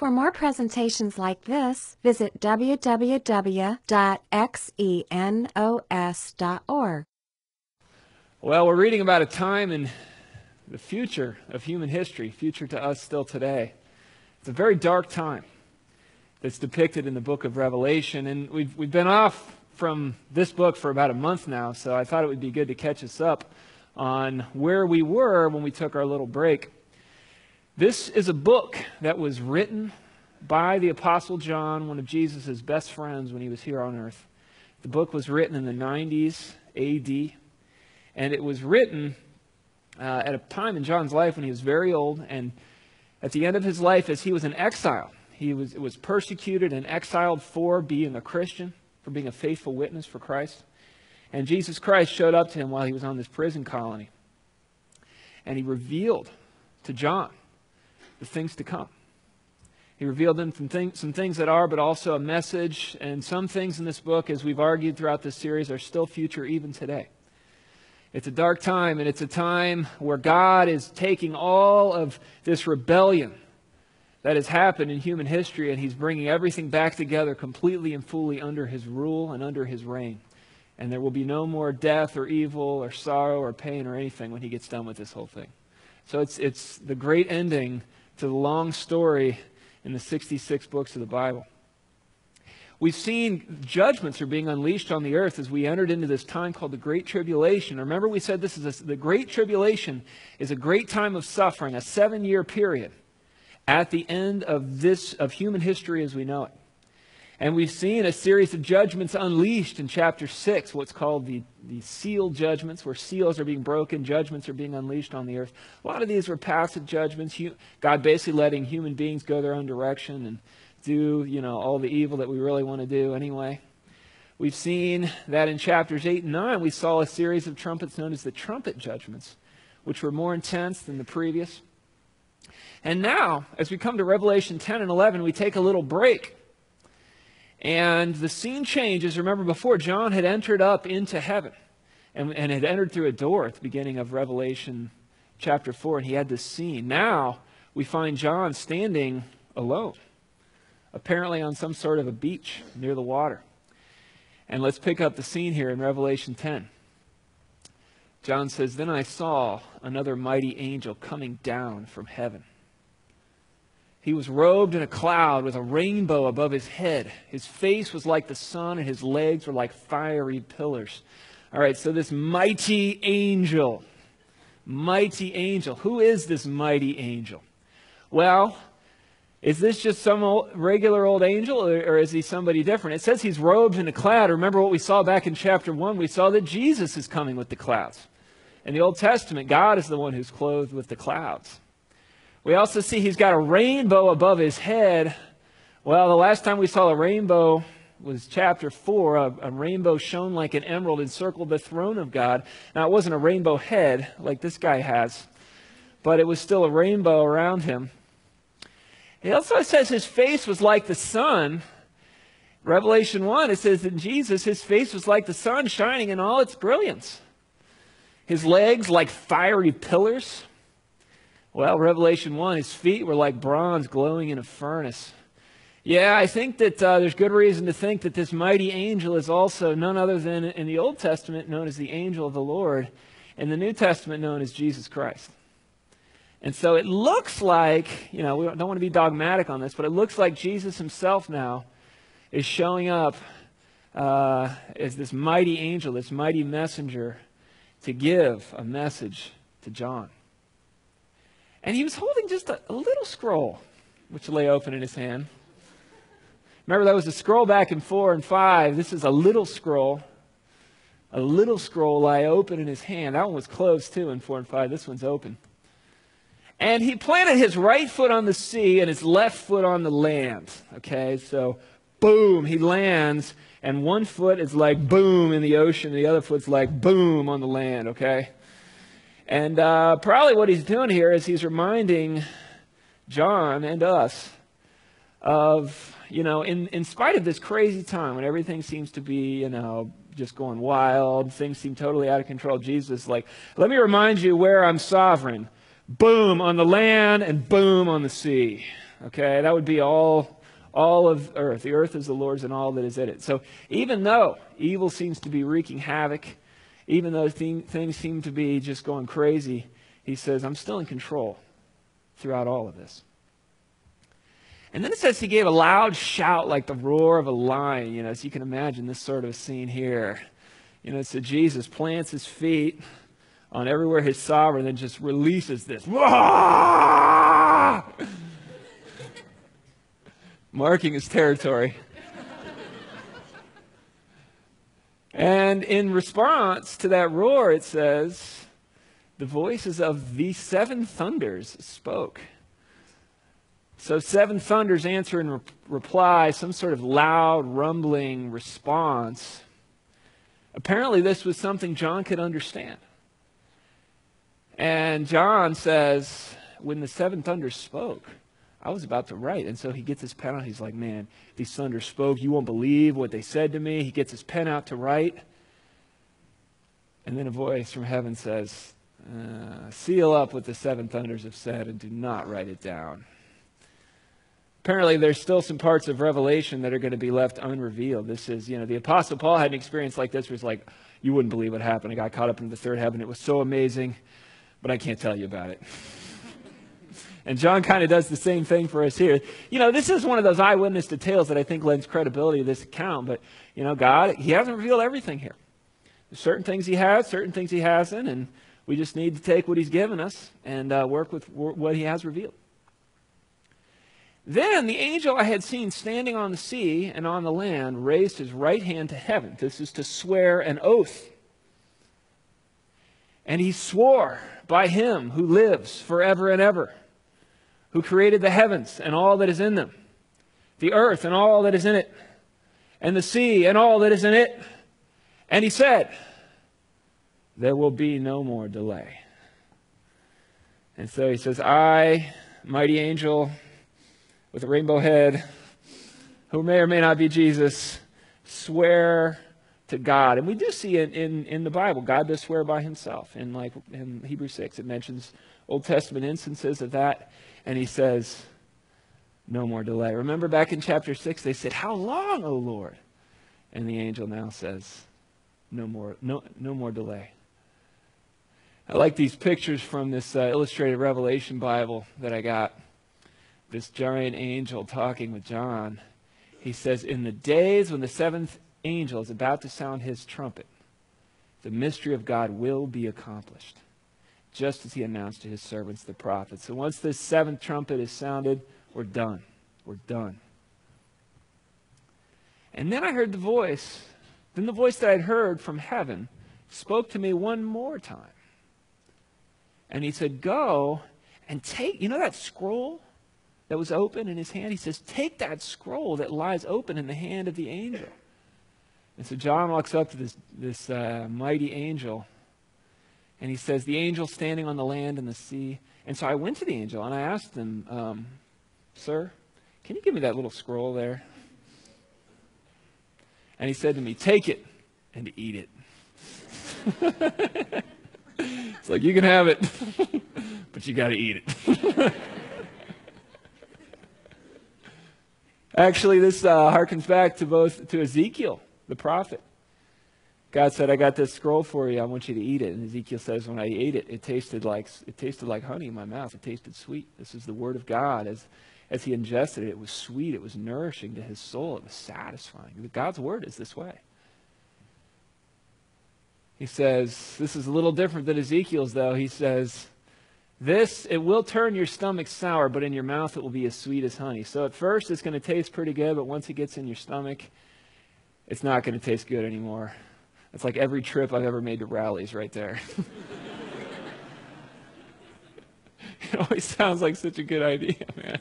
For more presentations like this, visit www.xenos.org. Well, we're reading about a time in the future of human history, future to us still today. It's a very dark time that's depicted in the book of Revelation, and we've been off from this book for about a month now, so I thought it would be good to catch us up on where we were when we took our little break. This is a book that was written by the Apostle John, one of Jesus' best friends when he was here on earth. The book was written in the 90s AD, and it was written at a time in John's life when he was very old, and at the end of his life as he was in exile. He was persecuted and exiled for being a Christian, for being a faithful witness for Christ. And Jesus Christ showed up to him while he was on this prison colony. And he revealed to John the things to come. He revealed them some things that are, but also a message. And some things in this book, as we've argued throughout this series, are still future even today. It's a dark time, and it's a time where God is taking all of this rebellion that has happened in human history, and He's bringing everything back together completely and fully under His rule and under His reign. And there will be no more death or evil or sorrow or pain or anything when He gets done with this whole thing. So it's the great ending to the long story in the 66 books of the Bible. We've seen judgments are being unleashed on the earth as we entered into this time called the Great Tribulation. Remember, we said the Great Tribulation is a great time of suffering, a 7-year period at the end of human history as we know it. And we've seen a series of judgments unleashed in chapter 6, what's called the seal judgments, where seals are being broken, judgments are being unleashed on the earth. A lot of these were passive judgments, God basically letting human beings go their own direction and do, all the evil that we really want to do anyway. We've seen that in chapters 8 and 9, we saw a series of trumpets known as the trumpet judgments, which were more intense than the previous. And now, as we come to Revelation 10 and 11, we take a little break. And the scene changes. Remember, before, John had entered up into heaven and had entered through a door at the beginning of Revelation chapter 4, and he had this scene. Now, we find John standing alone, apparently on some sort of a beach near the water. And let's pick up the scene here in Revelation 10. John says, "Then I saw another mighty angel coming down from heaven. He was robed in a cloud with a rainbow above his head. His face was like the sun, and his legs were like fiery pillars." All right, so this mighty angel. Who is this mighty angel? Well, is this just some regular old angel, or is he somebody different? It says he's robed in a cloud. Remember what we saw back in chapter 1? We saw that Jesus is coming with the clouds. In the Old Testament, God is the one who's clothed with the clouds. We also see he's got a rainbow above his head. Well, the last time we saw a rainbow was chapter 4. A rainbow shone like an emerald encircled the throne of God. Now, it wasn't a rainbow head like this guy has, but it was still a rainbow around him. It also says his face was like the sun. Revelation 1, it says that Jesus, his face was like the sun shining in all its brilliance. His legs like fiery pillars. Well, Revelation 1, his feet were like bronze glowing in a furnace. Yeah, I think that there's good reason to think that this mighty angel is also none other than, in the Old Testament, known as the angel of the Lord, in the New Testament, known as Jesus Christ. And so it looks like, we don't want to be dogmatic on this, but it looks like Jesus himself now is showing up as this mighty angel, this mighty messenger, to give a message to John. And he was holding just a little scroll, which lay open in his hand. Remember, that was a scroll back in 4 and 5. This is a little scroll. A little scroll lay open in his hand. That one was closed too in 4 and 5. This one's open. And he planted his right foot on the sea and his left foot on the land. Okay, so boom, he lands, and one foot is like boom in the ocean, and the other foot's like boom on the land, okay? And probably what he's doing here is he's reminding John and us of, in spite of this crazy time when everything seems to be, just going wild, things seem totally out of control, Jesus is like, let me remind you where I'm sovereign. Boom on the land and boom on the sea. Okay, that would be all of earth. The earth is the Lord's and all that is in it. So even though evil seems to be wreaking havoc, even though things seem to be just going crazy, he says, I'm still in control throughout all of this. And then it says he gave a loud shout like the roar of a lion. So you can imagine this sort of scene here. So Jesus plants his feet on everywhere his sovereign, then just releases this. Marking his territory. And in response to that roar, it says, the voices of the seven thunders spoke. So seven thunders answer and reply, some sort of loud, rumbling response. Apparently this was something John could understand. And John says, when the seven thunders spoke, I was about to write. And so he gets his pen out. He's like, man, these thunders spoke. You won't believe what they said to me. He gets his pen out to write. And then a voice from heaven says, seal up what the seven thunders have said and do not write it down. Apparently, there's still some parts of Revelation that are going to be left unrevealed. This is, the Apostle Paul had an experience like this where it's like, you wouldn't believe what happened. I got caught up in the third heaven. It was so amazing, but I can't tell you about it. And John kind of does the same thing for us here. This is one of those eyewitness details that I think lends credibility to this account. But, God, he hasn't revealed everything here. There's certain things he has, certain things he hasn't, and we just need to take what he's given us and work with what he has revealed. Then the angel I had seen standing on the sea and on the land raised his right hand to heaven. This is to swear an oath. And he swore by him who lives forever and ever, who created the heavens and all that is in them, the earth and all that is in it, and the sea and all that is in it. And he said, there will be no more delay. And so he says, I, mighty angel with a rainbow head, who may or may not be Jesus, swear to God. And we do see in the Bible, God does swear by himself. In Hebrews 6, it mentions Old Testament instances of that. And he says, no more delay. Remember back in chapter 6, they said, how long, O Lord? And the angel now says, no more delay. I like these pictures from this illustrated Revelation Bible that I got. This giant angel talking with John. He says, in the days when the seventh angel is about to sound his trumpet, the mystery of God will be accomplished, just as he announced to his servants, the prophets. So once this seventh trumpet is sounded, we're done. We're done. And then I heard the voice. Then the voice that I'd heard from heaven spoke to me one more time. And he said, go and take, that scroll that was open in his hand? He says, take that scroll that lies open in the hand of the angel. And so John walks up to this mighty angel, and he says, the angel standing on the land and the sea. And so I went to the angel, and I asked him, sir, can you give me that little scroll there? And he said to me, take it and eat it. It's like, you can have it, but you got to eat it. Actually, this harkens back to Ezekiel, the prophet. God said, I got this scroll for you. I want you to eat it. And Ezekiel says, when I ate it, it tasted like honey in my mouth. It tasted sweet. This is the word of God. As he ingested it, it was sweet. It was nourishing to his soul. It was satisfying. God's word is this way. He says, this is a little different than Ezekiel's, though. He says, it will turn your stomach sour, but in your mouth it will be as sweet as honey. So at first it's going to taste pretty good, but once it gets in your stomach, it's not going to taste good anymore. It's like every trip I've ever made to rallies right there. It always sounds like such a good idea, man.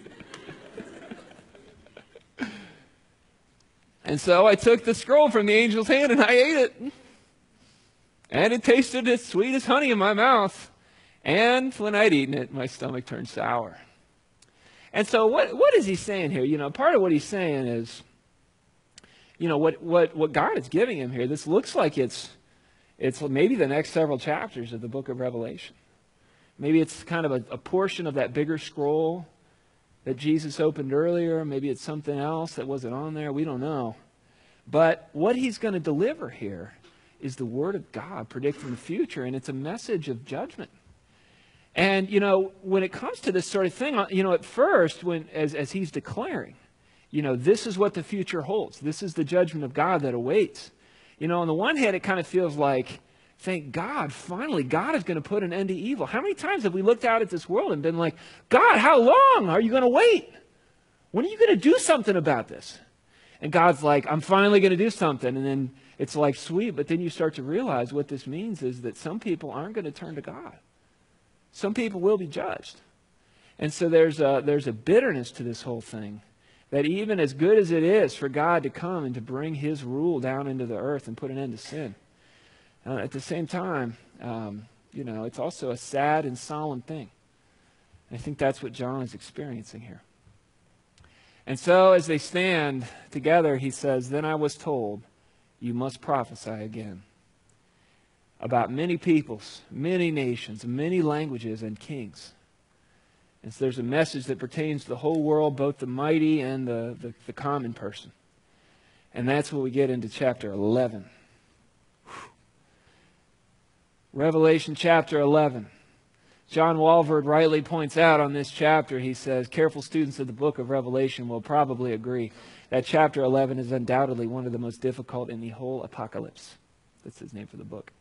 And so I took the scroll from the angel's hand and I ate it. And it tasted as sweet as honey in my mouth. And when I'd eaten it, my stomach turned sour. And so what is he saying here? Part of what he's saying is, what God is giving him here, this looks like it's maybe the next several chapters of the book of Revelation. Maybe it's kind of a portion of that bigger scroll that Jesus opened earlier. Maybe it's something else that wasn't on there. We don't know. But what he's going to deliver here is the Word of God predicting the future, and it's a message of judgment. And, when it comes to this sort of thing, at first, as he's declaring, this is what the future holds. This is the judgment of God that awaits. On the one hand, it kind of feels like, thank God, finally, God is going to put an end to evil. How many times have we looked out at this world and been like, God, how long are you going to wait? When are you going to do something about this? And God's like, I'm finally going to do something. And then it's like, sweet. But then you start to realize what this means is that some people aren't going to turn to God. Some people will be judged. And so there's a bitterness to this whole thing, that even as good as it is for God to come and to bring his rule down into the earth and put an end to sin, at the same time, it's also a sad and solemn thing. And I think that's what John is experiencing here. And so as they stand together, he says, then I was told, you must prophesy again about many peoples, many nations, many languages and kings. And so there's a message that pertains to the whole world, both the mighty and the common person. And that's what we get into chapter 11. Revelation chapter 11. John Walvoord rightly points out on this chapter, he says, careful students of the book of Revelation will probably agree that chapter 11 is undoubtedly one of the most difficult in the whole apocalypse. That's his name for the book.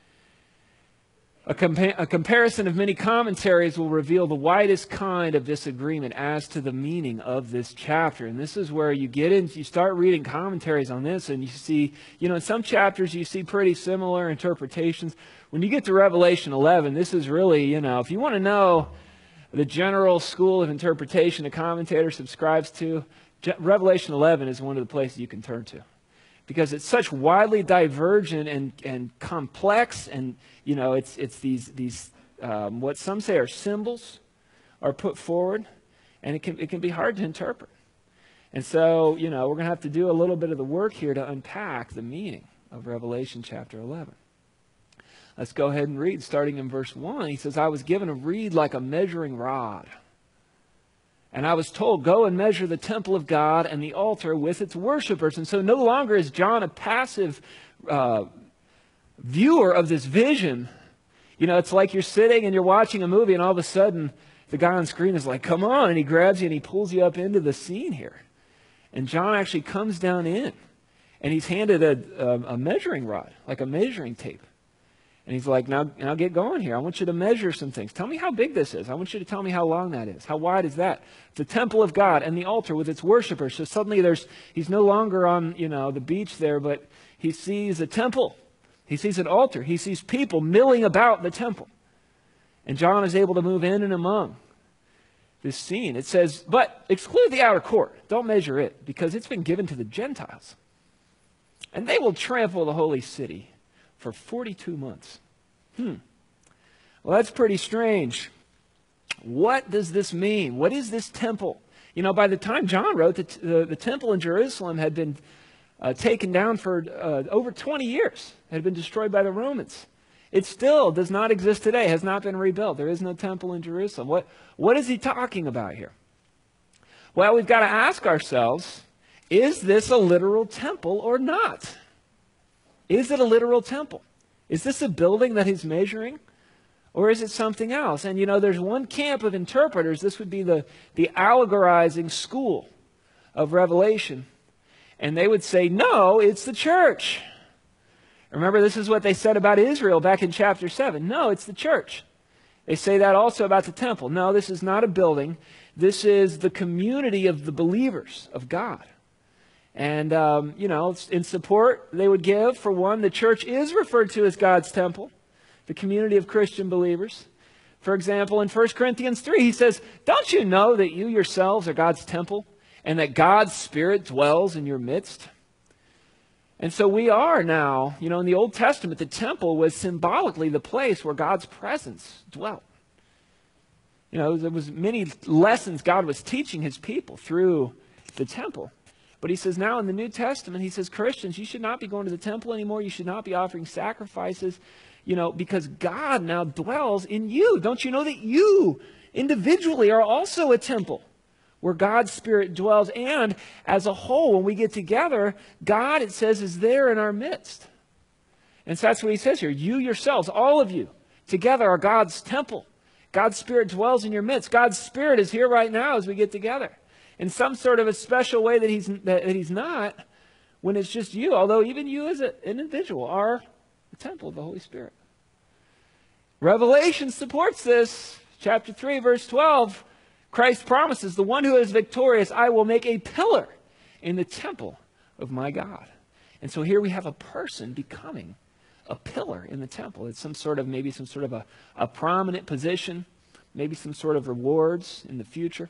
A comparison of many commentaries will reveal the widest kind of disagreement as to the meaning of this chapter. And this is where you get in, you start reading commentaries on this, and you see, in some chapters you see pretty similar interpretations. When you get to Revelation 11, this is really, if you want to know the general school of interpretation a commentator subscribes to, Revelation 11 is one of the places you can turn to. Because it's such widely divergent and complex, and it's these what some say are symbols are put forward, and it can be hard to interpret. And so we're going to have to do a little bit of the work here to unpack the meaning of Revelation chapter 11. Let's go ahead and read, starting in verse 1. He says, I was given a reed like a measuring rod. And I was told, go and measure the temple of God and the altar with its worshipers. And so no longer is John a passive viewer of this vision. It's like you're sitting and you're watching a movie, and all of a sudden the guy on screen is like, come on, and he grabs you and he pulls you up into the scene here. And John actually comes down in, and he's handed a measuring rod, like a measuring tape. And he's like, now get going here. I want you to measure some things. Tell me how big this is. I want you to tell me how long that is. How wide is that? The temple of God and the altar with its worshipers. So suddenly he's no longer on, the beach there, but he sees a temple. He sees an altar. He sees people milling about the temple. And John is able to move in and among this scene. It says, but exclude the outer court. Don't measure it, because it's been given to the Gentiles. And they will trample the holy city for 42 months. Well, that's pretty strange. What does this mean? What is this temple? By the time John wrote, the temple in Jerusalem had been taken down for over 20 years. It had been destroyed by the Romans. It still does not exist today, has not been rebuilt. There is no temple in Jerusalem. What is he talking about here? Well, we've got to ask ourselves, is this a literal temple or not? Is it a literal temple? Is this a building that he's measuring? Or is it something else? And there's one camp of interpreters. This would be the allegorizing school of Revelation. And they would say, no, it's the church. Remember, this is what they said about Israel back in chapter 7. No, it's the church. They say that also about the temple. No, this is not a building. This is the community of the believers of God. And, in support they would give, for one, the church is referred to as God's temple, the community of Christian believers. For example, in 1 Corinthians 3, he says, don't you know that you yourselves are God's temple and that God's Spirit dwells in your midst? And so we are now, in the Old Testament, the temple was symbolically the place where God's presence dwelt. There was many lessons God was teaching his people through the temple. But he says now in the New Testament, he says, Christians, you should not be going to the temple anymore. You should not be offering sacrifices, because God now dwells in you. Don't you know that you individually are also a temple where God's Spirit dwells. And as a whole, when we get together, God, it says, is there in our midst. And so that's what he says here. You yourselves, all of you, together are God's temple. God's Spirit dwells in your midst. God's Spirit is here right now as we get together. In some sort of a special way that he's not, when it's just you, although even you as an individual are the temple of the Holy Spirit. Revelation supports this. Chapter 3, verse 12, Christ promises, the one who is victorious, I will make a pillar in the temple of my God. And so here we have a person becoming a pillar in the temple. It's maybe some sort of a prominent position, maybe some sort of rewards in the future.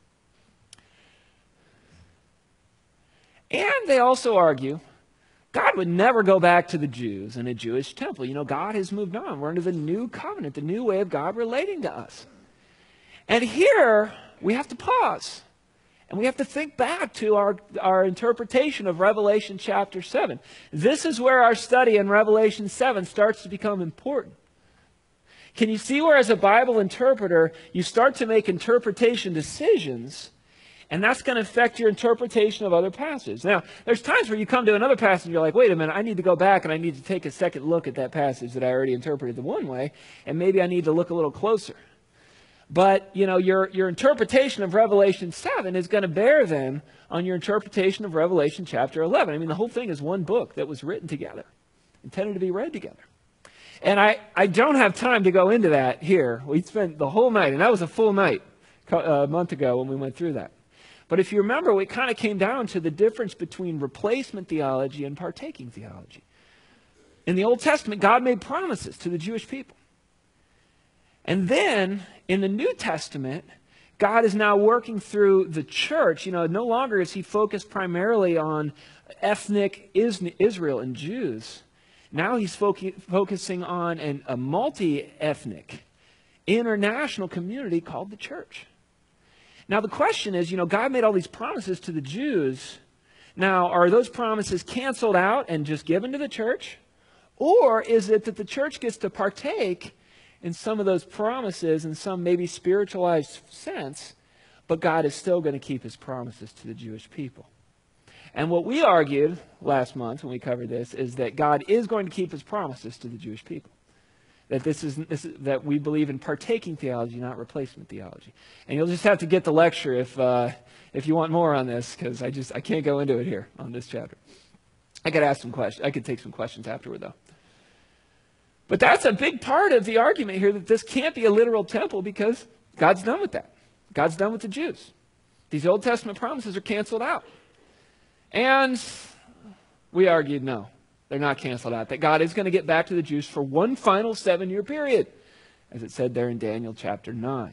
And they also argue God would never go back to the Jews in a Jewish temple. You know, God has moved on. We're under the new covenant, the new way of God relating to us. And here we have to pause. And we have to think back to our interpretation of Revelation chapter 7. This is where our study in Revelation 7 starts to become important. Can you see where as a Bible interpreter, you start to make interpretation decisions, and that's going to affect your interpretation of other passages. Now, there's times where you come to another passage and you're like, wait a minute, I need to go back and I need to take a second look at that passage that I already interpreted the one way, and maybe I need to look a little closer. But, you know, your interpretation of Revelation 7 is going to bear then on your interpretation of Revelation chapter 11. I mean, the whole thing is one book that was written together, intended to be read together. And I don't have time to go into that here. We spent the whole night, and that was a full night a month ago when we went through that. But if you remember, it kind of came down to the difference between replacement theology and partaking theology. In the Old Testament, God made promises to the Jewish people. And then, in the New Testament, God is now working through the church. You know, no longer is he focused primarily on ethnic Israel and Jews. Now he's focusing on a multi-ethnic, international community called the church. Now the question is, you know, God made all these promises to the Jews. Now, are those promises canceled out and just given to the church? Or is it that the church gets to partake in some of those promises in some maybe spiritualized sense, but God is still going to keep his promises to the Jewish people? And what we argued last month when we covered this is that God is going to keep his promises to the Jewish people. That that we believe in partaking theology, not replacement theology. And you'll just have to get the lecture if you want more on this, because I can't go into it here on this chapter. I could ask some questions. I could take some questions afterward, though. But that's a big part of the argument here, that this can't be a literal temple because God's done with that. God's done with the Jews. These Old Testament promises are canceled out. And we argued no. They're not canceled out. That God is going to get back to the Jews for one final 7-year period, as it said there in Daniel chapter 9.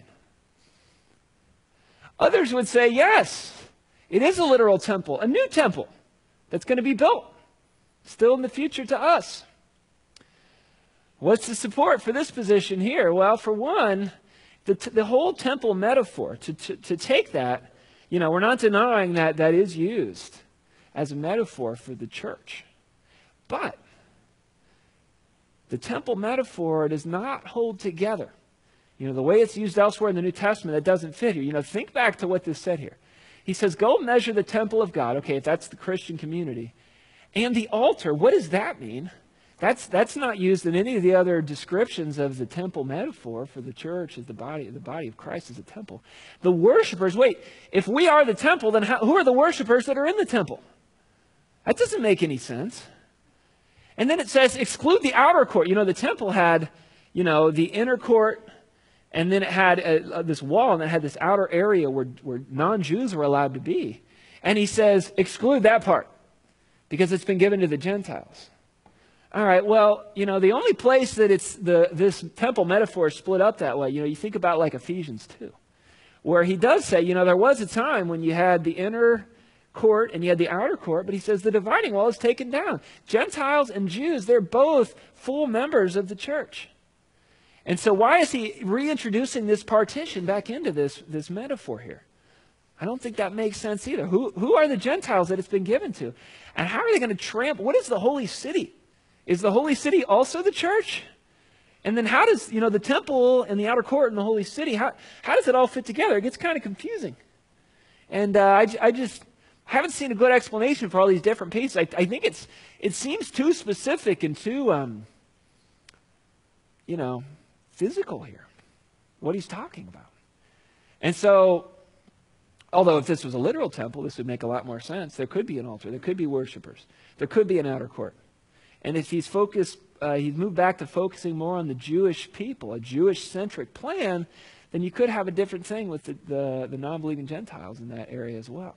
Others would say, yes, it is a literal temple, a new temple that's going to be built, still in the future to us. What's the support for this position here? Well, for one, the whole temple metaphor, to take that, you know, we're not denying that is used as a metaphor for the church. But the temple metaphor does not hold together. You know, the way it's used elsewhere in the New Testament, that doesn't fit here. You know, think back to what this said here. He says, go measure the temple of God. Okay, if that's the Christian community. And the altar, what does that mean? That's not used in any of the other descriptions of the temple metaphor for the church as the body of Christ as a temple. The worshipers, wait, if we are the temple, then who are the worshipers that are in the temple? That doesn't make any sense. And then it says, exclude the outer court. You know, the temple had, you know, the inner court, and then it had this wall, and it had this outer area where non-Jews were allowed to be. And he says, exclude that part, because it's been given to the Gentiles. All right, well, you know, the only place that this temple metaphor is split up that way, you know, you think about like Ephesians 2, where he does say, you know, there was a time when you had the inner court and you had the outer court, but he says the dividing wall is taken down. Gentiles and Jews, they're both full members of the church. And so why is he reintroducing this partition back into this metaphor here? I don't think that makes sense either. Who are the Gentiles that it's been given to? And how are they going to trample? What is the holy city? Is the holy city also the church? And then how does, you know, the temple and the outer court and the holy city, how does it all fit together? It gets kind of confusing. And I just haven't seen a good explanation for all these different pieces. I think it seems too specific and too, physical here, what he's talking about. And so, although if this was a literal temple, this would make a lot more sense. There could be an altar. There could be worshipers. There could be an outer court. And if he's moved back to focusing more on the Jewish people, a Jewish-centric plan, then you could have a different thing with the non-believing Gentiles in that area as well.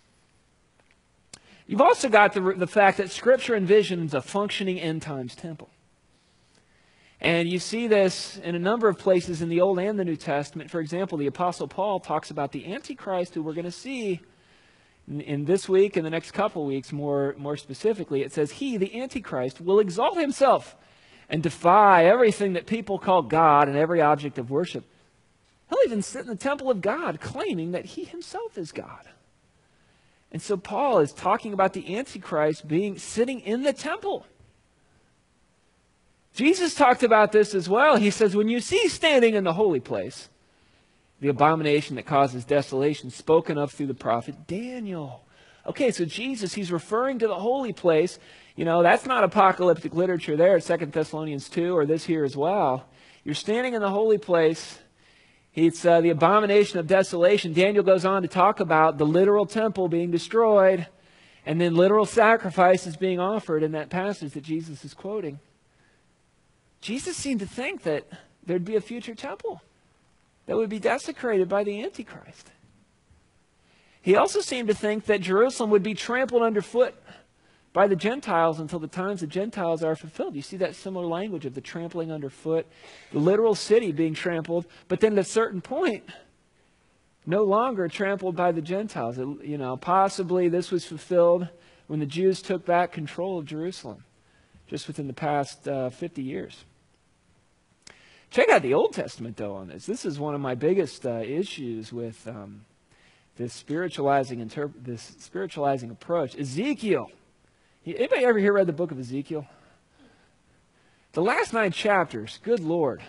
You've also got the fact that Scripture envisions a functioning end-times temple. And you see this in a number of places in the Old and the New Testament. For example, the Apostle Paul talks about the Antichrist, who we're going to see in this week and the next couple weeks more specifically. It says, he, the Antichrist, will exalt himself and defy everything that people call God and every object of worship. He'll even sit in the temple of God, claiming that he himself is God. And so Paul is talking about the Antichrist sitting in the temple. Jesus talked about this as well. He says, when you see standing in the holy place, the abomination that causes desolation spoken of through the prophet Daniel. Okay, so Jesus, he's referring to the holy place. That's not apocalyptic literature there, 2 Thessalonians 2, or this here as well. You're standing in the holy place. It's the abomination of desolation. Daniel goes on to talk about the literal temple being destroyed and then literal sacrifices being offered in that passage that Jesus is quoting. Jesus seemed to think that there'd be a future temple that would be desecrated by the Antichrist. He also seemed to think that Jerusalem would be trampled underfoot by the Gentiles until the times the Gentiles are fulfilled. You see that similar language of the trampling underfoot, the literal city being trampled, but then at a certain point, no longer trampled by the Gentiles. Possibly this was fulfilled when the Jews took back control of Jerusalem, just within the past 50 years. Check out the Old Testament, though, on this. This is one of my biggest issues with this spiritualizing approach. Ezekiel. Anybody ever here read the book of Ezekiel? The last 9 chapters, good Lord.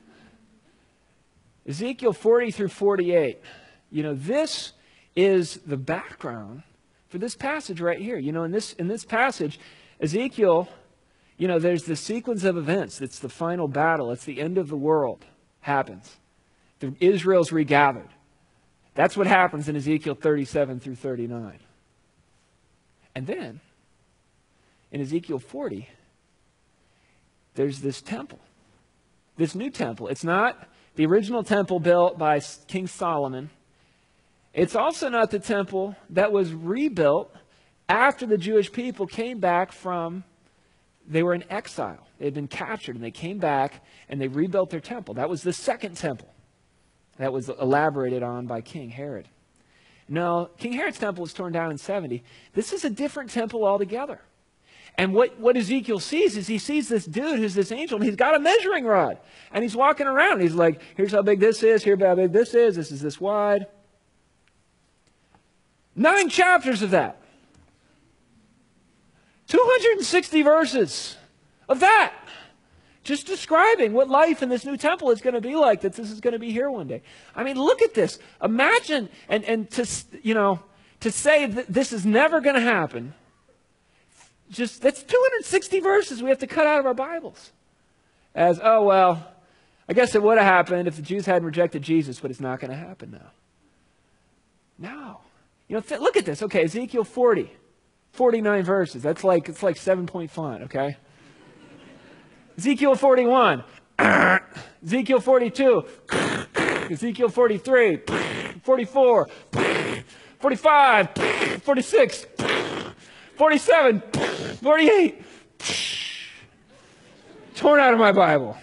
Ezekiel 40 through 48. This is the background for this passage right here. In this passage, Ezekiel, there's the sequence of events. It's the final battle. It's the end of the world happens. Israel's regathered. That's what happens in Ezekiel 37 through 39. And then, in Ezekiel 40, there's this temple, this new temple. It's not the original temple built by King Solomon. It's also not the temple that was rebuilt after the Jewish people came back they were in exile. They had been captured and they came back and they rebuilt their temple. That was the second temple that was elaborated on by King Herod. No, King Herod's temple was torn down in 70. This is a different temple altogether. And what Ezekiel sees is he sees this dude who's this angel, and he's got a measuring rod. And he's walking around. He's like, here's how big this is. Here's how big this is. This is this wide. 9 chapters of that. 260 verses of that. Just describing what life in this new temple is going to be like, that this is going to be here one day. I mean, look at this. Imagine, and to say that this is never going to happen, that's 260 verses we have to cut out of our Bibles. As, I guess it would have happened if the Jews hadn't rejected Jesus, but it's not going to happen now. No. Look at this. Okay, Ezekiel 40, 49 verses. It's like 7-point font, okay? Ezekiel 41, Ezekiel 42, Ezekiel 43, 44, 45, 46, 47, 48. Torn out of my Bible.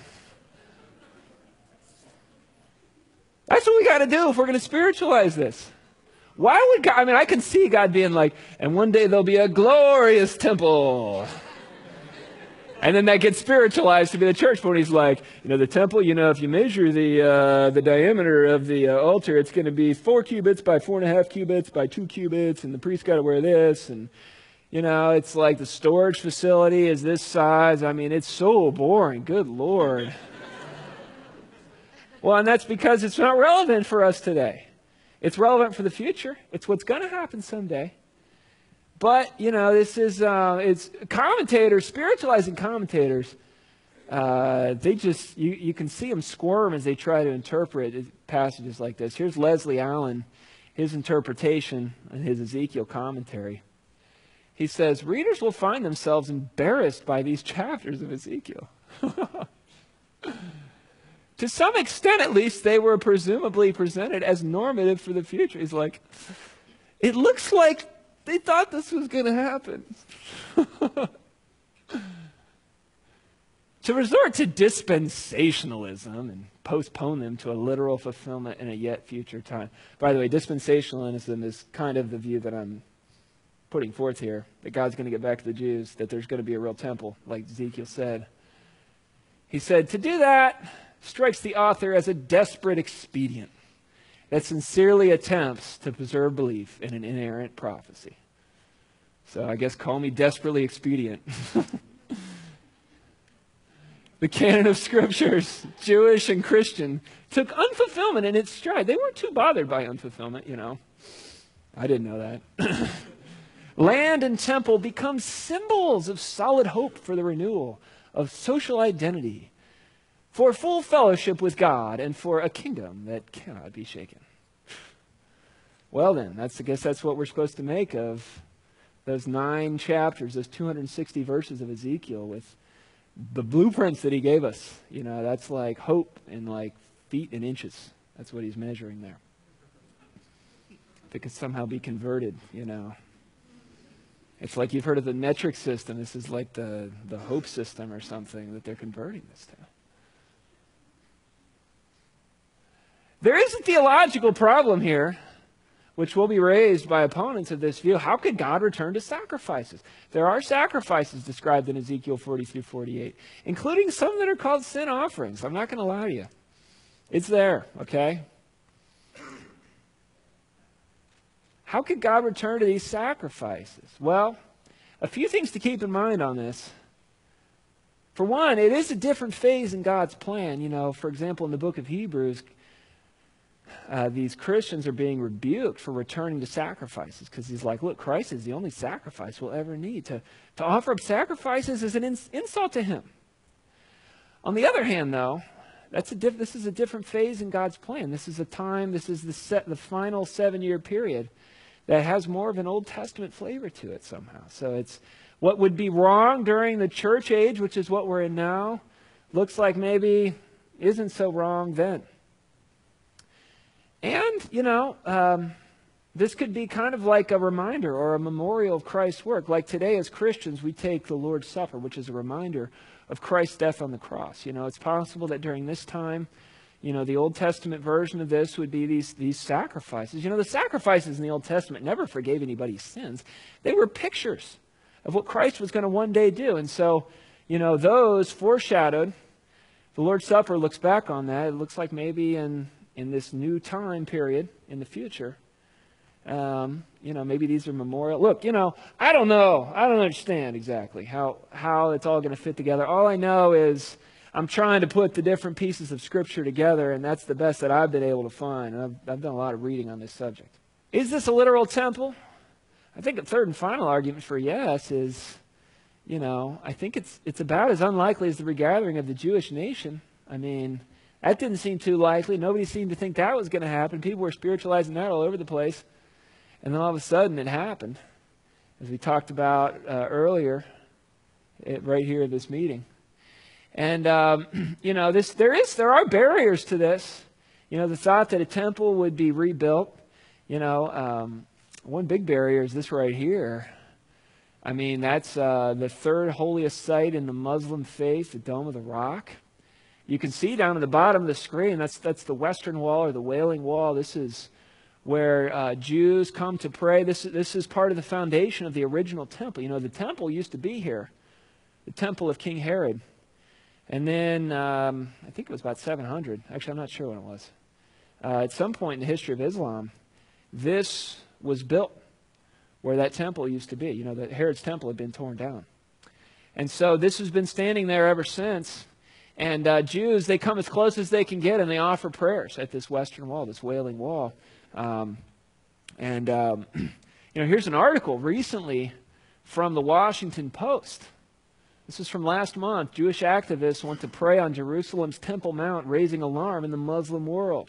That's what we got to do if we're going to spiritualize this. Why would God, I can see God being like, and one day there'll be a glorious temple. And then that gets spiritualized to be the church. But when he's like, the temple, if you measure the diameter of the altar, it's going to be 4 cubits by 4.5 cubits by 2 cubits, and the priest got to wear this, and it's like the storage facility is this size. It's so boring. Good Lord. Well, and that's because it's not relevant for us today. It's relevant for the future. It's what's going to happen someday. But, this is, it's commentators, spiritualizing commentators, they just, you can see them squirm as they try to interpret passages like this. Here's Leslie Allen, his interpretation in his Ezekiel commentary. He says, readers will find themselves embarrassed by these chapters of Ezekiel. To some extent, at least, they were presumably presented as normative for the future. He's like, it looks like they thought this was going to happen. To resort to dispensationalism and postpone them to a literal fulfillment in a yet future time. By the way, dispensationalism is kind of the view that I'm putting forth here, that God's going to get back to the Jews, that there's going to be a real temple, like Ezekiel said. He said, to do that strikes the author as a desperate expedient that sincerely attempts to preserve belief in an inerrant prophecy. So I guess call me desperately expedient. The canon of scriptures, Jewish and Christian, took unfulfillment in its stride. They weren't too bothered by unfulfillment, I didn't know that. Land and temple become symbols of solid hope for the renewal of social identity, for full fellowship with God, and for a kingdom that cannot be shaken. Well then, I guess that's what we're supposed to make of those 9 chapters, those 260 verses of Ezekiel with the blueprints that he gave us. That's like hope in like feet and inches. That's what he's measuring there. If it could somehow be converted, It's like you've heard of the metric system. This is like the hope system or something that they're converting this to. There is a theological problem here, which will be raised by opponents of this view. How could God return to sacrifices? There are sacrifices described in Ezekiel 40 through 48, including some that are called sin offerings. I'm not going to lie to you. It's there, okay? How could God return to these sacrifices? Well, a few things to keep in mind on this. For one, it is a different phase in God's plan. For example, in the book of Hebrews, these Christians are being rebuked for returning to sacrifices because he's like, look, Christ is the only sacrifice we'll ever need. To offer up sacrifices is an insult to him. On the other hand, though, this is a different phase in God's plan. This is the final 7-year period that has more of an Old Testament flavor to it somehow. So it's what would be wrong during the church age, which is what we're in now, looks like maybe isn't so wrong then. And, this could be kind of like a reminder or a memorial of Christ's work. Like today as Christians, we take the Lord's Supper, which is a reminder of Christ's death on the cross. It's possible that during this time, the Old Testament version of this would be these sacrifices. The sacrifices in the Old Testament never forgave anybody's sins. They were pictures of what Christ was going to one day do. And so, those foreshadowed. The Lord's Supper looks back on that. It looks like maybe in this new time period in the future, maybe these are memorial. Look, I don't know. I don't understand exactly how it's all going to fit together. All I know is I'm trying to put the different pieces of Scripture together, and that's the best that I've been able to find. And I've done a lot of reading on this subject. Is this a literal temple? I think a third and final argument for yes is, I think it's about as unlikely as the regathering of the Jewish nation. I mean, that didn't seem too likely. Nobody seemed to think that was going to happen. People were spiritualizing that all over the place. And then all of a sudden it happened, as we talked about earlier, right here at this meeting. And, there are barriers to this. The thought that a temple would be rebuilt. One big barrier is this right here. I mean, that's the third holiest site in the Muslim faith, the Dome of the Rock. You can see down at the bottom of the screen, that's the Western Wall or the Wailing Wall. This is where Jews come to pray. This is part of the foundation of the original temple. The temple used to be here, the temple of King Herod. And then I think it was about 700. Actually, I'm not sure when it was. At some point in the history of Islam, this was built where that temple used to be. That Herod's temple had been torn down. And so this has been standing there ever since. And Jews, they come as close as they can get, and they offer prayers at this Western Wall, this Wailing Wall. Here's an article recently from the Washington Post. This is from last month. Jewish activists want to pray on Jerusalem's Temple Mount, raising alarm in the Muslim world.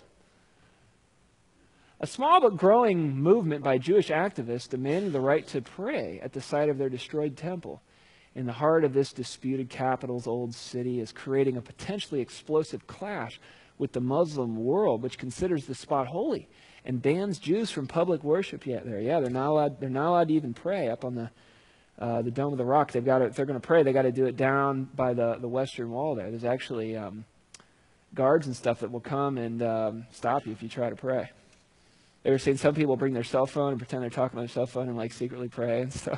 A small but growing movement by Jewish activists demanding the right to pray at the site of their destroyed temple in the heart of this disputed capital's old city is creating a potentially explosive clash with the Muslim world, which considers the spot holy and bans Jews from public worship there. Yeah, they're not allowed to even pray up on the Dome of the Rock. If they're going to pray, they got to do it down by the Western Wall there. There's actually guards and stuff that will come and stop you if you try to pray. They were saying some people bring their cell phone and pretend they're talking on their cell phone and like secretly pray and stuff.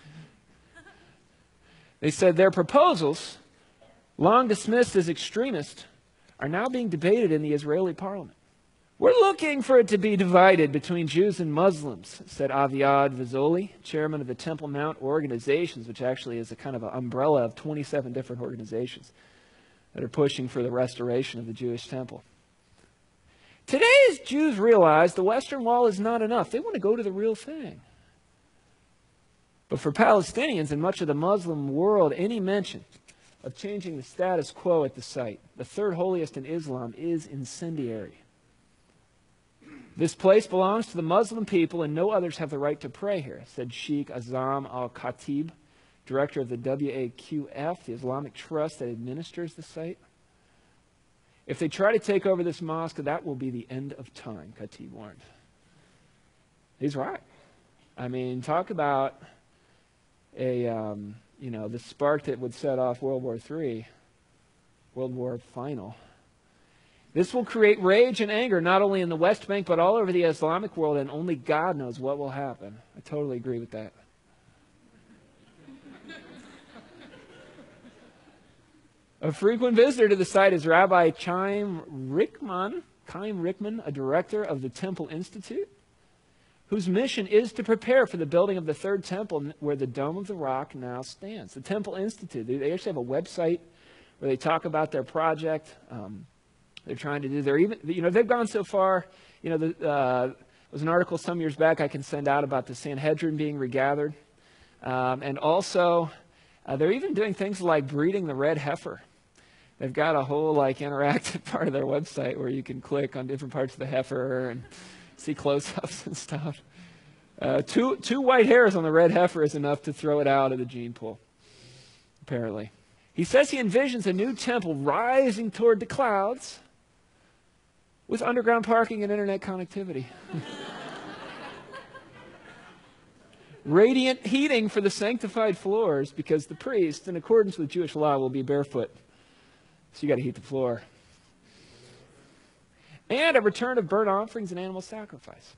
They said their proposals, long dismissed as extremist, are now being debated in the Israeli parliament. We're looking for it to be divided between Jews and Muslims, said Aviad Vizoli, chairman of the Temple Mount Organizations, which actually is a kind of an umbrella of 27 different organizations that are pushing for the restoration of the Jewish temple. Today's Jews realize the Western Wall is not enough. They want to go to the real thing. But for Palestinians and much of the Muslim world, any mention of changing the status quo at the site, the third holiest in Islam, is incendiary. This place belongs to the Muslim people and no others have the right to pray here, said Sheikh Azam al-Khatib, director of the WAQF, the Islamic trust that administers the site. If they try to take over this mosque, that will be the end of time, Khatib warned. He's right. I mean, talk about the spark that would set off World War III, World War final. This will create rage and anger not only in the West Bank but all over the Islamic world, and only God knows what will happen. I totally agree with that. A frequent visitor to the site is Rabbi Chaim Rickman, a director of the Temple Institute, whose mission is to prepare for the building of the third temple where the Dome of the Rock now stands. The Temple Institute, they actually have a website where they talk about their project. They're trying to do, they've gone so far. There was an article some years back I can send out about the Sanhedrin being regathered. And also, they're even doing things like breeding the red heifer. They've got a whole interactive part of their website where you can click on different parts of the heifer and see close-ups and stuff. Two white hairs on the red heifer is enough to throw it out of the gene pool, apparently. He says he envisions a new temple rising toward the clouds with underground parking and internet connectivity. Radiant heating for the sanctified floors because the priest, in accordance with Jewish law, will be barefoot. So you got to heat the floor. And a return of burnt offerings and animal sacrifice.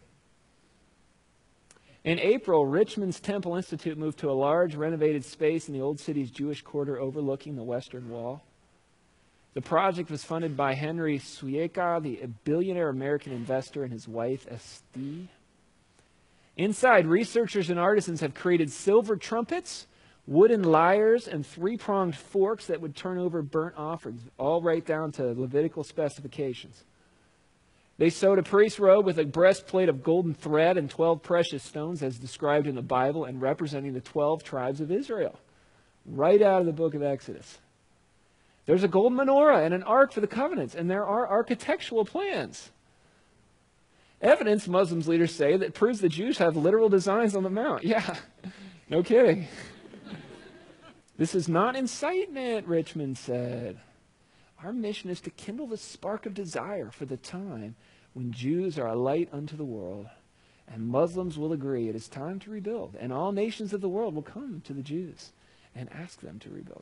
In April, Richmond's Temple Institute moved to a large renovated space in the old city's Jewish quarter overlooking the Western Wall. The project was funded by Henry Suyeca, the billionaire American investor, and his wife, Esti. Inside, researchers and artisans have created silver trumpets, wooden lyres, and three-pronged forks that would turn over burnt offerings, all right down to Levitical specifications. They sewed a priest's robe with a breastplate of golden thread and 12 precious stones as described in the Bible and representing the 12 tribes of Israel, right out of the book of Exodus. There's a golden menorah and an ark for the covenants, and there are architectural plans. Evidence, Muslims leaders say, that proves the Jews have literal designs on the mount. Yeah, no kidding. This is not incitement, Richmond said. Our mission is to kindle the spark of desire for the time when Jews are a light unto the world, and Muslims will agree it is time to rebuild, and all nations of the world will come to the Jews and ask them to rebuild.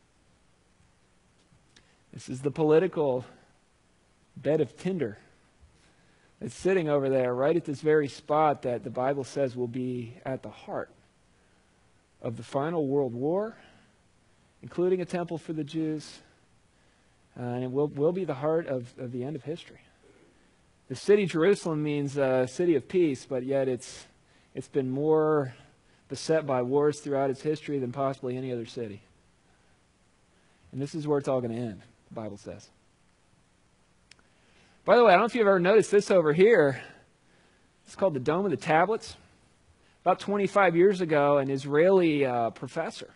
This is the political bed of tinder that's sitting over there right at this very spot that the Bible says will be at the heart of the final world war, including a temple for the Jews, and it will be the heart of the end of history. The city Jerusalem means city of peace, but yet it's been more beset by wars throughout its history than possibly any other city. And this is where it's all going to end, the Bible says. By the way, I don't know if you've ever noticed this over here. It's called the Dome of the Tablets. About 25 years ago, an Israeli professor,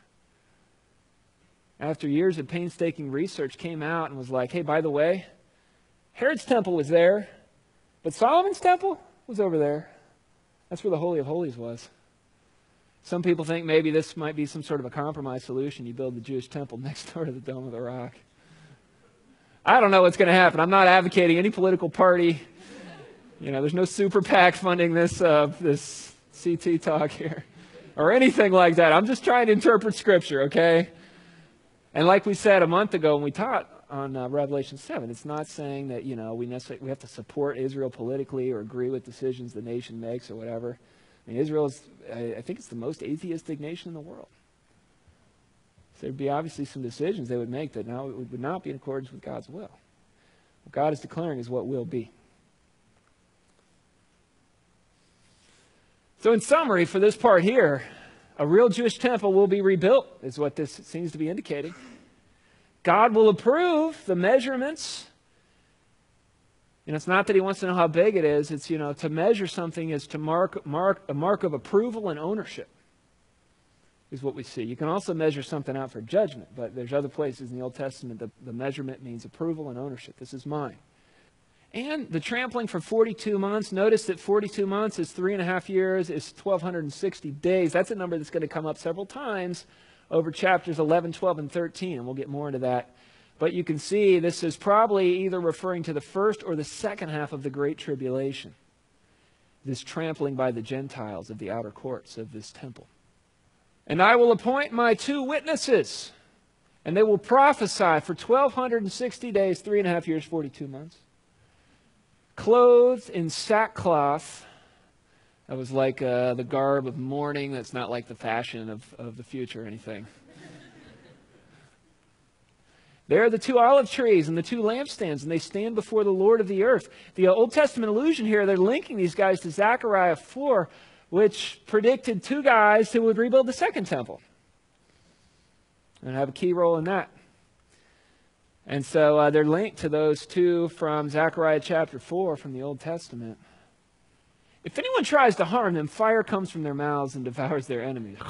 after years of painstaking research, came out and was like, hey, by the way, Herod's temple was there, but Solomon's temple was over there. That's where the Holy of Holies was. Some people think maybe this might be some sort of a compromise solution. You build the Jewish temple next door to the Dome of the Rock. I don't know what's going to happen. I'm not advocating any political party. There's no super PAC funding this CT talk here or anything like that. I'm just trying to interpret Scripture, okay? And like we said a month ago when we taught on Revelation 7, it's not saying that, we have to support Israel politically or agree with decisions the nation makes or whatever. I mean, Israel is, I think it's the most atheistic nation in the world. So there'd be obviously some decisions they would make that now would not be in accordance with God's will. What God is declaring is what will be. So in summary, for this part here, a real Jewish temple will be rebuilt, is what this seems to be indicating. God will approve the measurements. It's not that he wants to know how big it is. It's, to measure something is to mark a mark of approval and ownership, is what we see. You can also measure something out for judgment, but there's other places in the Old Testament the measurement means approval and ownership. This is mine. And the trampling for 42 months. Notice that 42 months is 3.5 years, is 1,260 days. That's a number that's going to come up several times over chapters 11, 12, and 13, and we'll get more into that. But you can see this is probably either referring to the first or the second half of the Great Tribulation, this trampling by the Gentiles of the outer courts of this temple. And I will appoint my 2 witnesses, and they will prophesy for 1,260 days, 3.5 years, 42 months. Clothed in sackcloth. That was like the garb of mourning. That's not like the fashion of the future or anything. There are the 2 olive trees and the 2 lampstands, and they stand before the Lord of the earth. The Old Testament allusion here, they're linking these guys to Zechariah 4, which predicted 2 guys who would rebuild the second temple and have a key role in that. And so they're linked to those 2 from Zechariah chapter 4 from the Old Testament. If anyone tries to harm them, fire comes from their mouths and devours their enemies.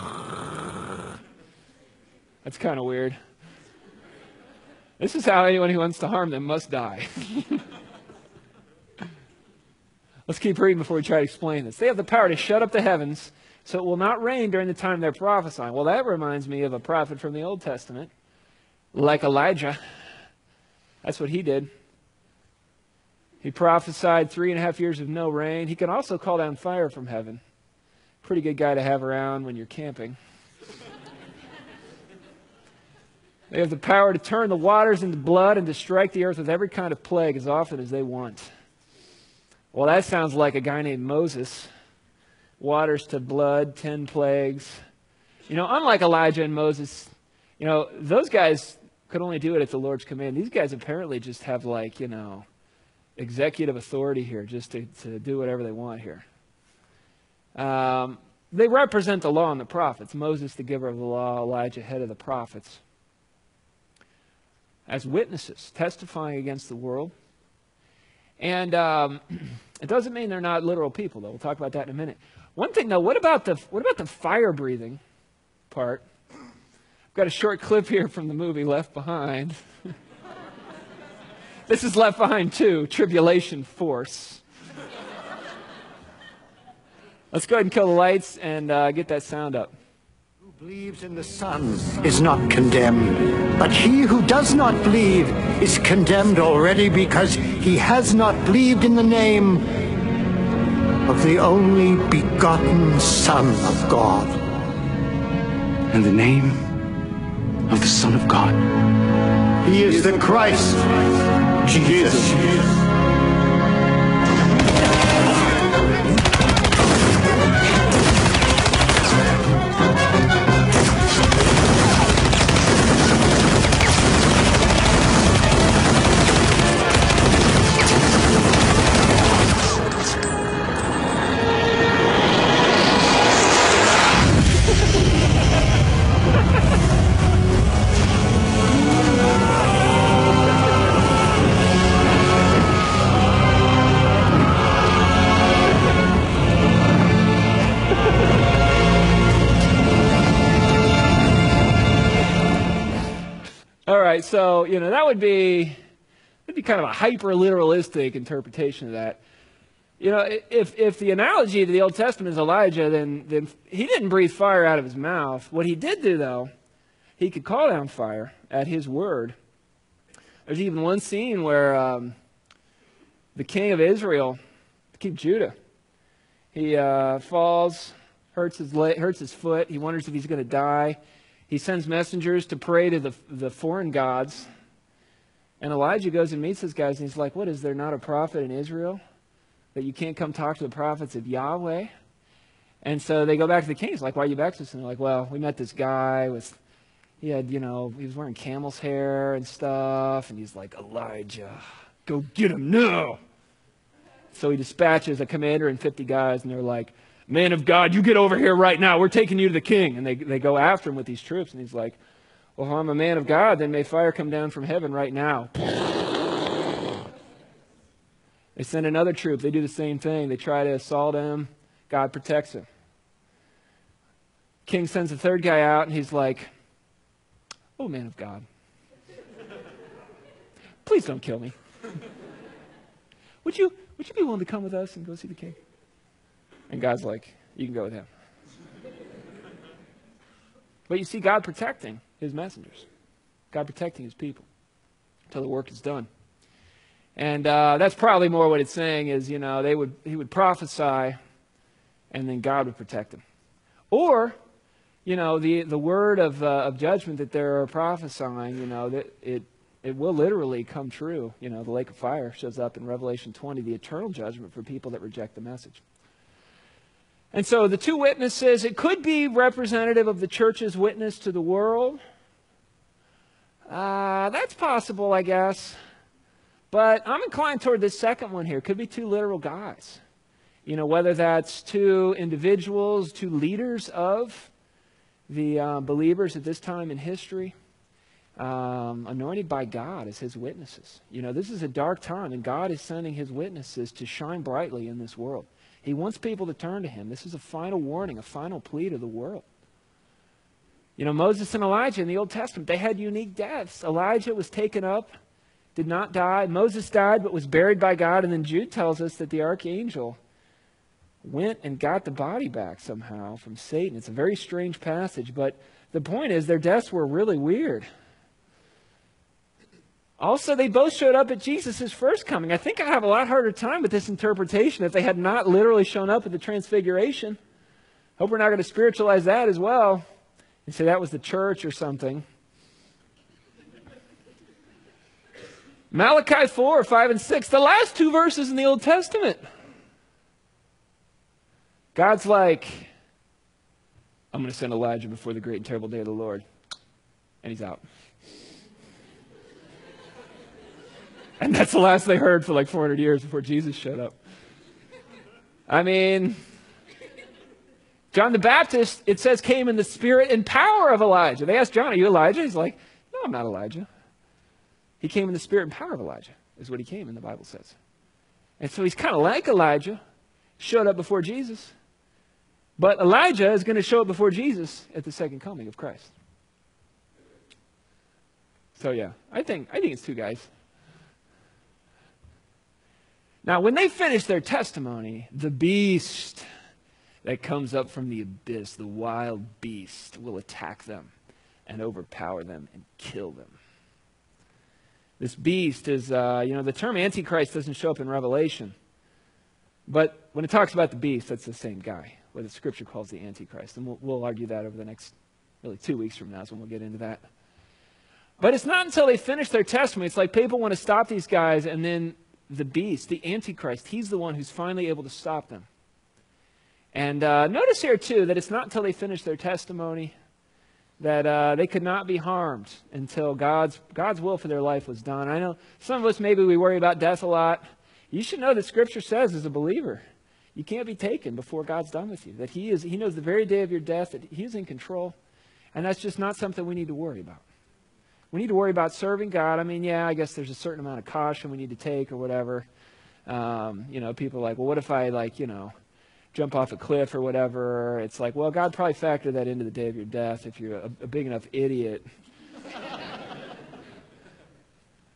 That's kind of weird. This is how anyone who wants to harm them must die. Let's keep reading before we try to explain this. They have the power to shut up the heavens so it will not rain during the time they're prophesying. Well, that reminds me of a prophet from the Old Testament, like Elijah. That's what he did. He prophesied 3.5 years of no rain. He can also call down fire from heaven. Pretty good guy to have around when you're camping. They have the power to turn the waters into blood and to strike the earth with every kind of plague as often as they want. Well, that sounds like a guy named Moses. Waters to blood, 10 plagues. Unlike Elijah and Moses, those guys could only do it at the Lord's command. These guys apparently just have executive authority here just to do whatever they want here. They represent the law and the prophets. Moses, the giver of the law, Elijah, head of the prophets. As witnesses, testifying against the world. And it doesn't mean they're not literal people, though. We'll talk about that in a minute. One thing, though, what about the fire-breathing part? I've got a short clip here from the movie Left Behind. This is Left Behind 2, Tribulation Force. Let's go ahead and kill the lights and get that sound up. Who believes in the Son is not condemned, but he who does not believe is condemned already because he has not believed in the name of the only begotten Son of God. In the name of the Son of God. He is the Christ, Jesus. right, so, that would be kind of a hyper-literalistic interpretation of that. If the analogy to the Old Testament is Elijah, then he didn't breathe fire out of his mouth. What he did do, though, he could call down fire at his word. There's even one scene where the king of Israel, King Judah, he falls, hurts his foot. He wonders if he's going to die. He sends messengers to pray to the foreign gods. And Elijah goes and meets those guys, and he's like, what, is there not a prophet in Israel? That you can't come talk to the prophets of Yahweh? And so they go back to the king. He's like, why are you back to us? And they're like, well, we met this guy he was wearing camel's hair and stuff. And he's like, Elijah, go get him now. So he dispatches a commander and 50 guys, and they're like, man of God, you get over here right now. We're taking you to the king. And they go after him with these troops. And he's like, well, if I'm a man of God, then may fire come down from heaven right now. They send another troop. They do the same thing. They try to assault him. God protects him. King sends a third guy out, and he's like, oh, man of God, please don't kill me. Would you be willing to come with us and go see the king? And God's like, you can go with him. But you see God protecting his messengers. God protecting his people until the work is done. And that's probably more what it's saying is, he would prophesy and then God would protect him. Or, the word of judgment that they're prophesying, that it will literally come true. The lake of fire shows up in Revelation 20, the eternal judgment for people that reject the message. And so the two witnesses, it could be representative of the church's witness to the world. That's possible, I guess. But I'm inclined toward this second one here. Could be two literal guys. Whether that's two individuals, two leaders of the believers at this time in history, anointed by God as his witnesses. This is a dark time, and God is sending his witnesses to shine brightly in this world. He wants people to turn to him. This is a final warning, a final plea to the world. Moses and Elijah in the Old Testament, they had unique deaths. Elijah was taken up, did not die. Moses died, but was buried by God. And then Jude tells us that the archangel went and got the body back somehow from Satan. It's a very strange passage, but the point is their deaths were really weird. Also, they both showed up at Jesus' first coming. I think I have a lot harder time with this interpretation if they had not literally shown up at the Transfiguration. Hope we're not going to spiritualize that as well and say that was the church or something. Malachi 4, 5, and 6, the last two verses in the Old Testament. God's like, I'm going to send Elijah before the great and terrible day of the Lord. And he's out. And that's the last they heard for like 400 years before Jesus showed up. I mean, John the Baptist, it says, came in the spirit and power of Elijah. They asked John, are you Elijah? He's like, no, I'm not Elijah. He came in the spirit and power of Elijah, is what he came in, the Bible says. And so he's kind of like Elijah, showed up before Jesus. But Elijah is going to show up before Jesus at the second coming of Christ. So yeah, I think it's two guys. Now, when they finish their testimony, the beast that comes up from the abyss, the wild beast, will attack them and overpower them and kill them. This beast is, the term Antichrist doesn't show up in Revelation. But when it talks about the beast, that's the same guy, what the Scripture calls the Antichrist. And we'll argue that over the next, really 2 weeks from now is when we'll get into that. But it's not until they finish their testimony. It's like people want to stop these guys, and then the beast, the Antichrist, he's the one who's finally able to stop them. And notice here, too, that it's not until they finish their testimony that they could not be harmed until God's will for their life was done. I know some of us, maybe we worry about death a lot. You should know that Scripture says as a believer, you can't be taken before God's done with you. That He knows the very day of your death, that He is in control. And that's just not something we need to worry about. We need to worry about serving God. I mean, yeah, I guess there's a certain amount of caution we need to take or whatever. People are like, well, what if I jump off a cliff or whatever? It's like, well, God probably factored that into the day of your death if you're a big enough idiot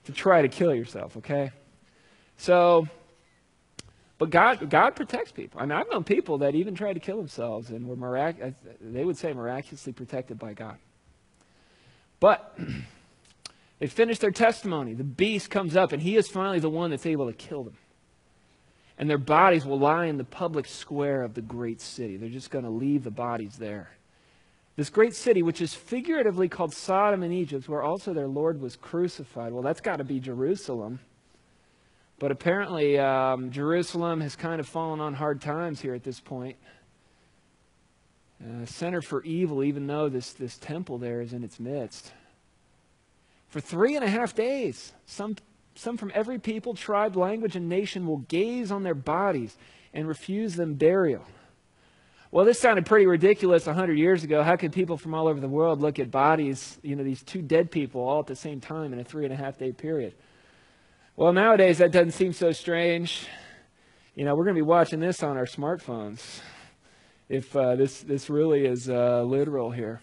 to try to kill yourself, okay? So, but God protects people. I mean, I've known people that even tried to kill themselves and were they would say miraculously protected by God. But they finished their testimony. The beast comes up, and he is finally the one that's able to kill them. And their bodies will lie in the public square of the great city. They're just going to leave the bodies there. This great city, which is figuratively called Sodom and Egypt, where also their Lord was crucified. Well, that's got to be Jerusalem. But apparently, Jerusalem has kind of fallen on hard times here at this point. Center for evil, even though this temple there is in its midst. For 3.5 days, some from every people, tribe, language, and nation will gaze on their bodies and refuse them burial. Well, this sounded pretty ridiculous 100 years ago. How could people from all over the world look at bodies, these two dead people all at the same time in a 3.5-day period? Well, nowadays that doesn't seem so strange. We're going to be watching this on our smartphones if this really is literal here.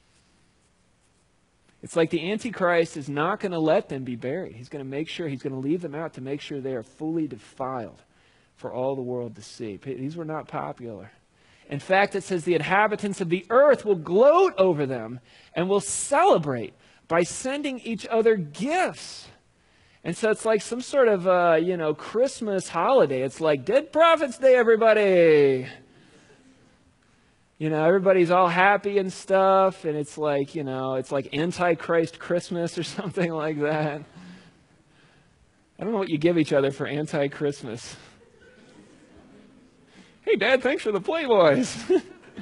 It's like the Antichrist is not going to let them be buried. He's going to make sure, he's going to leave them out to make sure they are fully defiled for all the world to see. These were not popular. In fact, it says the inhabitants of the earth will gloat over them and will celebrate by sending each other gifts. And so it's like some sort of, Christmas holiday. It's like Dead Prophets Day, everybody. Everybody's all happy and stuff, and it's like, it's like Antichrist Christmas or something like that. I don't know what you give each other for Anti-Christmas. Hey, Dad, thanks for the Playboys.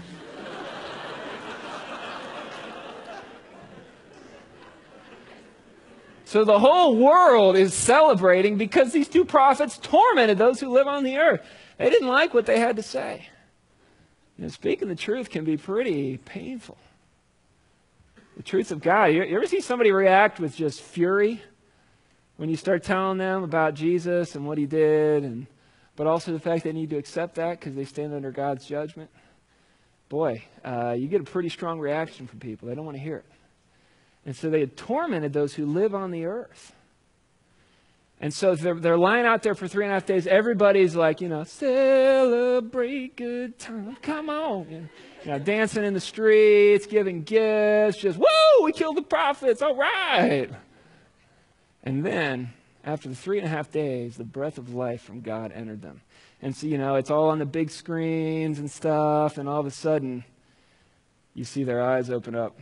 So the whole world is celebrating because these two prophets tormented those who live on the earth. They didn't like what they had to say. Speaking the truth can be pretty painful. The truth of God. You ever see somebody react with just fury when you start telling them about Jesus and what he did, but also the fact they need to accept that because they stand under God's judgment? Boy, you get a pretty strong reaction from people. They don't want to hear it. And so they had tormented those who live on the earth. And so they're lying out there for 3.5 days. Everybody's like, celebrate good times. Come on. Dancing in the streets, giving gifts. Just, woo, we killed the prophets. All right. And then, after the 3.5 days, the breath of life from God entered them. And so, it's all on the big screens and stuff. And all of a sudden, you see their eyes open up.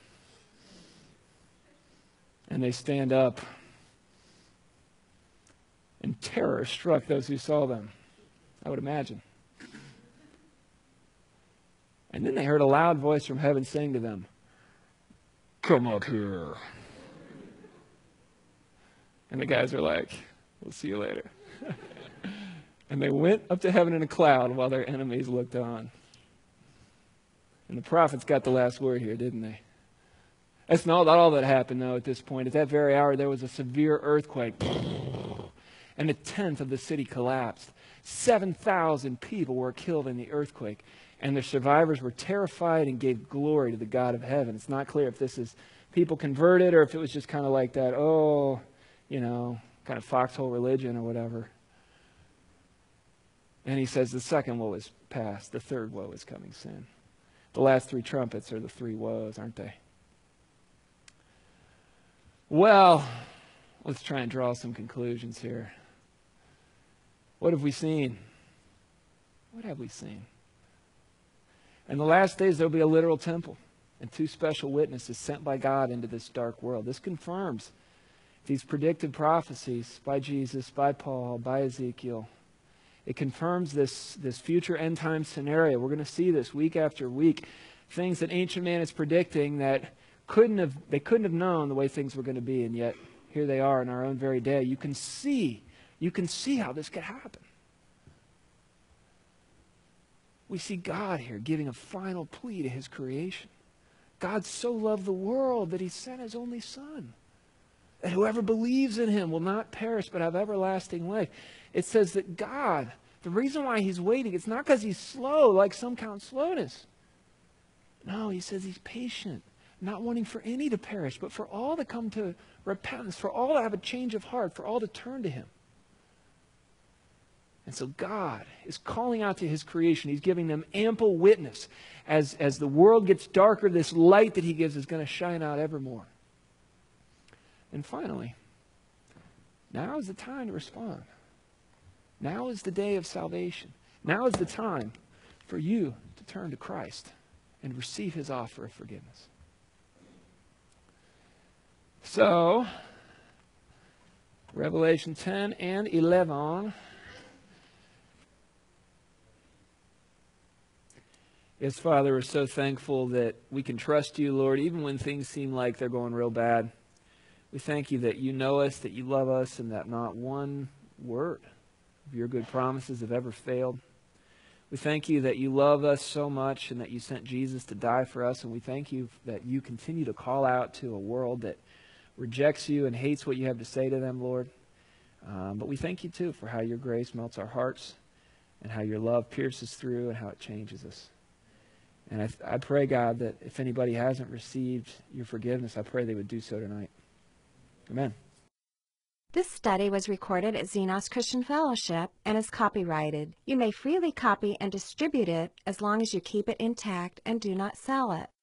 And they stand up. And terror struck those who saw them, I would imagine. And then they heard a loud voice from heaven saying to them, "Come up here." And the guys are like, "We'll see you later." And they went up to heaven in a cloud while their enemies looked on. And the prophets got the last word here, didn't they? That's not all that happened, though, at this point. At that very hour, there was a severe earthquake. And 1/10 of the city collapsed. 7,000 people were killed in the earthquake. And the survivors were terrified and gave glory to the God of heaven. It's not clear if this is people converted or if it was just kind of like that, kind of foxhole religion or whatever. And he says the second woe is past. The third woe is coming soon. The last 3 trumpets are the 3 woes, aren't they? Well, let's try and draw some conclusions here. What have we seen? What have we seen? In the last days, there will be a literal temple and 2 special witnesses sent by God into this dark world. This confirms these predicted prophecies by Jesus, by Paul, by Ezekiel. It confirms this future end time scenario. We're going to see this week after week. Things that ancient man is predicting that they couldn't have known the way things were going to be, and yet here they are in our own very day. You can see how this could happen. We see God here giving a final plea to his creation. God so loved the world that he sent his only Son, that whoever believes in him will not perish but have everlasting life. It says that God, the reason why he's waiting, it's not because he's slow like some count slowness. No, he says he's patient, not wanting for any to perish, but for all to come to repentance, for all to have a change of heart, for all to turn to him. And so God is calling out to his creation. He's giving them ample witness. As the world gets darker, this light that he gives is going to shine out ever more. And finally, now is the time to respond. Now is the day of salvation. Now is the time for you to turn to Christ and receive his offer of forgiveness. So, Revelation 10 and 11. Yes, Father, we're so thankful that we can trust you, Lord, even when things seem like they're going real bad. We thank you that you know us, that you love us, and that not one word of your good promises have ever failed. We thank you that you love us so much and that you sent Jesus to die for us, and we thank you that you continue to call out to a world that rejects you and hates what you have to say to them, Lord. But we thank you, too, for how your grace melts our hearts and how your love pierces through and how it changes us. And I pray, God, that if anybody hasn't received your forgiveness, I pray they would do so tonight. Amen. This study was recorded at Xenos Christian Fellowship and is copyrighted. You may freely copy and distribute it as long as you keep it intact and do not sell it.